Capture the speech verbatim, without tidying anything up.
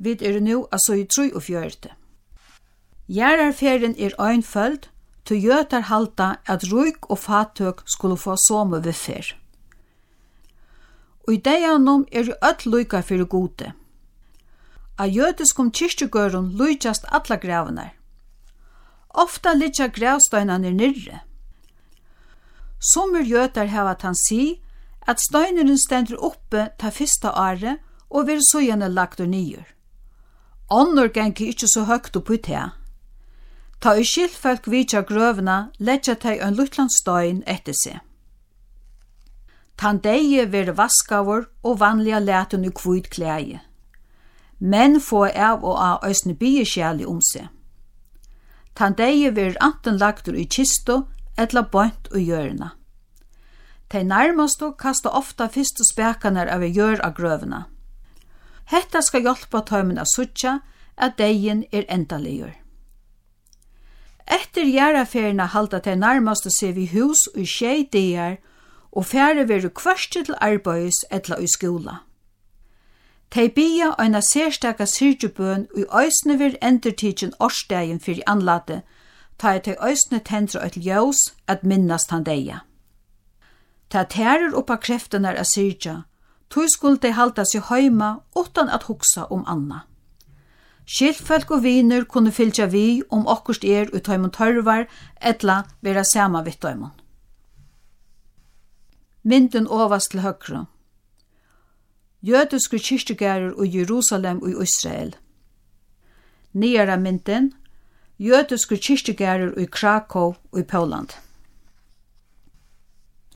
Vi er nu altså i tru og fjørte. Gjerarferien er øynføld, til jøtar halta at ruik og fatøk skulle få somme ved fer. Og i dejanum er jo öll luika fyrir gode. A jødiskum kyrkjegørun luikast alla gravnar. Ofta litja gravsteinanir nirre. Sommer jøtar hava tan si at steineren stendur oppe ta fyrsta året og vil så gjerne lagt og nyer. Annor gengi ikkje så høgt opp ut her. Ta i skiltfolk vidja grøvna, letja teg en luttland stein etter seg. Tan deie vere vaskavor og vanliga letun i kvuid klæje. Men få av og av øysne bieskjæli om seg. Tan deie vere anten lagtur i kisto, etla bønt og hjørna. Tei nærmastu kasta ofta fyrstu spekanar av gjør av grøvna. Hetta skal hjelpa tøymen av suttja at deien er endaligur. Etter gjeraferina halda tei nærmastu seg vi hus og tjei dier og færre veru kvørste til arbeids etla i skola. Tei bia eina sérstaka syrgjubøn og øysne vir endertidjen årsdagen fyrir anlate, ta tei øysne tendra et ljós at minnast han deia. Ta tærer oppa kreftenar av syrgja, tog skulle de halda seg heima utan at hugsa om anna. Skiltfolk og viner kunne fylgja vi om okkurst er ut heimon tørvar etla vera sama vitt heimon. Mynden ovast til høgre. Jødiske kyrkjegærer i Jerusalem og i Israel. Nyara mynden, jødiske kyrkjegærer i Krakow og i Poland.